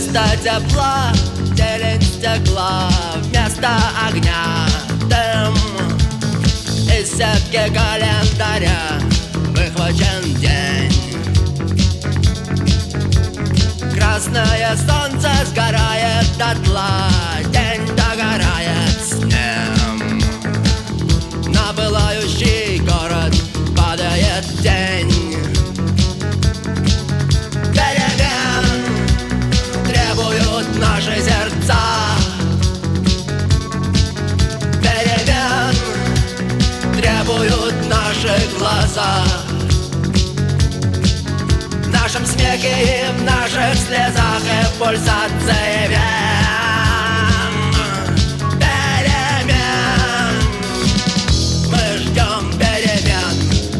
Вместо тепла зелень стекла, вместо огня дым. Из сетки календаря выхвачен день. Красное солнце сгорает дотла, день догорает с ним. На пылающий город падает тень. Перемен требуют наши сердца. Перемен требуют наши глаза. В нашем смехе и в наших слезах и пульсации вен. Перемен. Мы ждем перемен.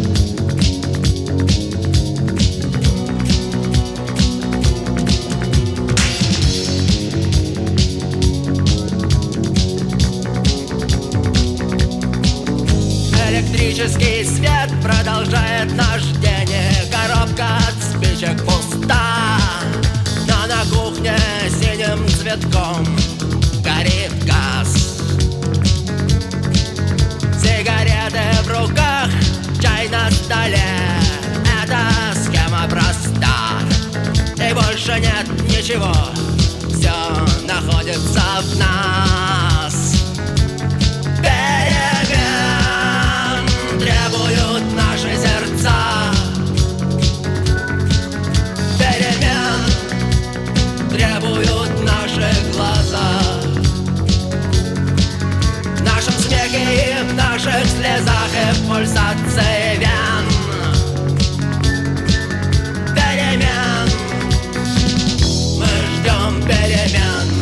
Электрический свет продолжает наш день. Коробка от спичек пуста, но на кухне синим цветком горит газ. Сигареты в руках, чай на столе. Эта схема проста, и больше нет ничего. Все находится в нас. Перемен требуют наши сердца. Перемен требуют наши глаза. В нашем смехе и в наших слезах и в пульсации вен. Перемен. Мы ждем перемен.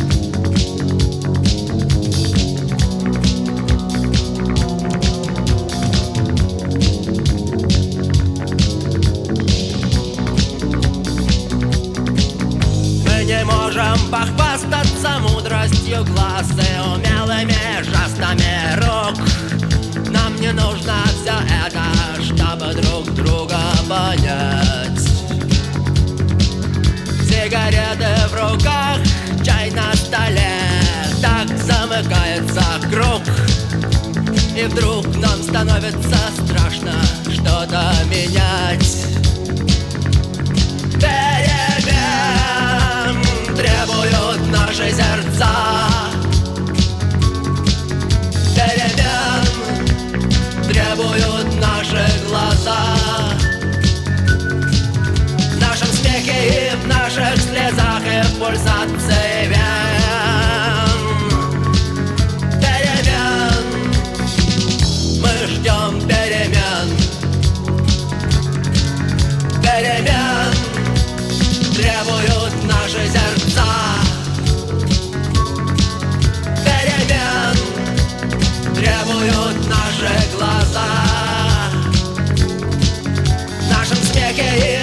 Не можем похвастаться мудростью глаз и умелыми жестами рук. Нам не нужно все это, чтобы друг друга понять. Сигареты в руках, чай на столе. Так замыкается круг. И вдруг нам становится страшно что-то менять. Требуют наши сердца. Перемен требуют наши глаза. В нашем смехе и в наших слезах и в пульсации вен. Перемен. Мы ждем перемен. Перемен требуют наши сердца. Перемен требуют наши глаза. В нашем смехе и